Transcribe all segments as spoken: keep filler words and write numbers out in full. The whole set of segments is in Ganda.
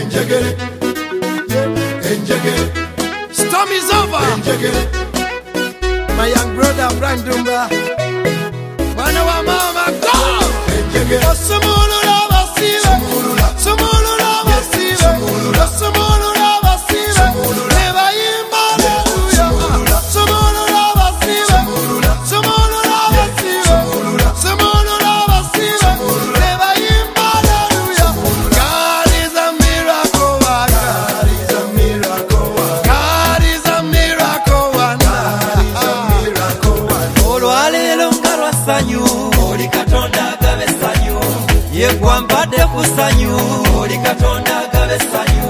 enjegere, enjegere. Storm is over. Enjegere. My young brother Brandumba, mwana wa mama go. Enjegere. Osumulula basibe, Sumulula. sumulula basibe, Sumulula. osumulula basibe. Sumulula. Neba yimba haleluya. Sumulula. Sumulula basibe, Sumulula. sumulula basibe, Sumulula. sumulula basibe. Sumulula. Neba yimba haleluya. God is a miracle worker. God is a miracle worker. God is a miracle wonder. God is a miracle worker. Olwaleero nga lwasanyu oli Katonda agabe essanyu yegwampadde ku ssanyu oli Katonda agabe essanyu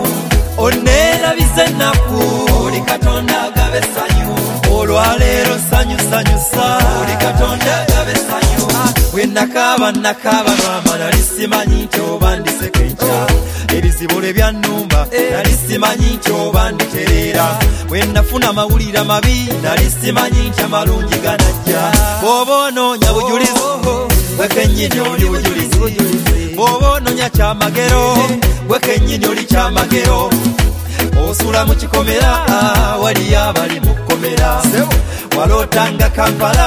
onneerabiza ennaku oli Katonda agabe essanyu olwaleero ssanyu sanyusa oli Katonda agabe essanyu bwe nakaaba nakaaba lwama nali simanyi nti oba ndiseka enkya ebizibu lwe byannumba nali simanyi nti oba nditereera bwe nafuna amawulire mabi nali simanyi nti amalungi ganajja bw'oba onoonya bujulizi gwe kennyini oli bujulizi bw'oba onoonya kyamagero gwe kennyini oli kyamagero osula mu kikomera waliyo abali mu kkomera walootanga Kampala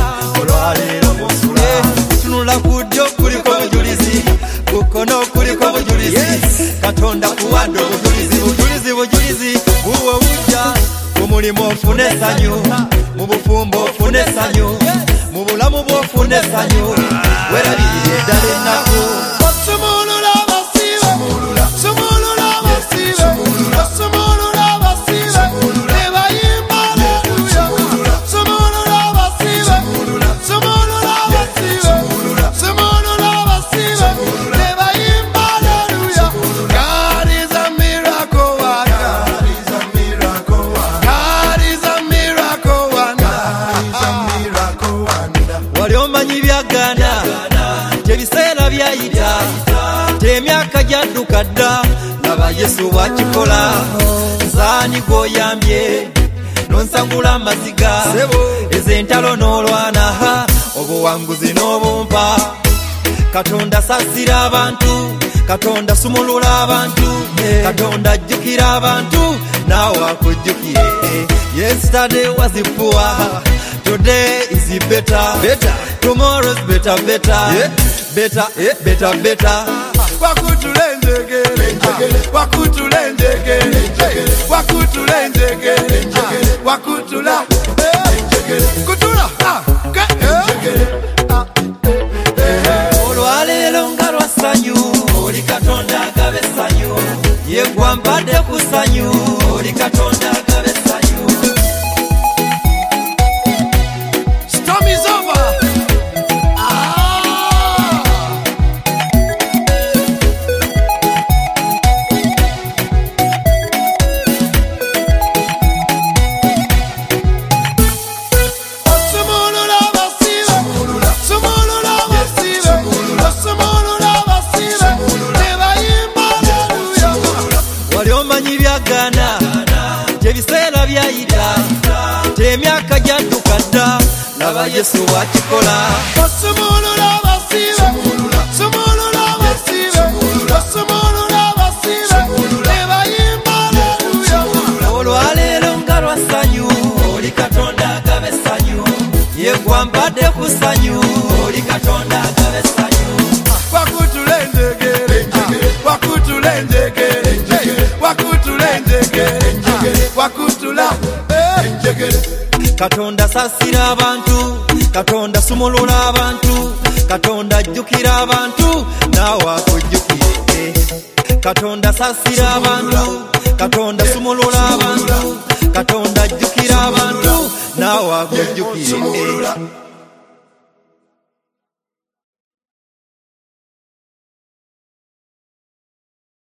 olwaleero musula tunula ku ddyo kuliko bujulizi ku kkono kuliko bujulizi Katonda kuwadde obujulizi bujulizi bujulizi buwo bujja mu mulimu ofune essanyu mu bufumbo ofune essanyu mu bulamu bw'ofune essanyu werabirire ddala ennaku Osumulula basibe, Sumulula. sumulula basibe, osumulula basibe. Neba yimba haleluya. Sumulula basibe, sumulula basibe, sumulula basibe. Neba yimba haleluya. God is a miracle worker. God is a miracle worker. God is a miracle wonder. God is a miracle wonder. wali omanyi byagana tebiseera byayita temyaka gyadduka dda laba Yesu bw'akikola nzaani gw'oyambye nonsangula amaziga ez'entalo n'olwana obuwanguzi n'obumpa Katonda saasira abantu Katonda sumulula abantu Katonda ajjukira abantu naawe akujjukire yesterday was poor today is better better tomorrow is better better yeah. better yeah. better better Wakutulenzegere, wakutulenzegere, wakutulenzegere, wakutula, kutula, olwaleero nga lwasanyu oli Katonda agabe essanyu yegwampadde ku ssanyu oli Katonda agabe essanyu Storm is over. Ah. Osumulula basibe, sumulula basibe, osumulula basibe. Neba yimba haleluya. wali omanyi byagana tebiseera byayita temyaka gyadduka dda laba Yesu bw'akikola Osumulula basibe, sumulula basibe, osumulula basibe. Neba yimba haleluya. olwaleero nga lwasanyu oli Katonda agabe essanyu yegwampadde ku ssanyu oli Katonda agabe essanyu Wakutulenzegere, wakutulenzegere, wakutulenzegere, wakutula, Enjegere. Katonda saasira abantu Katonda sumulula abantu Katonda ajjukira abantu naawe akujjukire Katonda saasira abantu Katonda sumulula abantu Katonda ajjukira abantu naawe akujjukire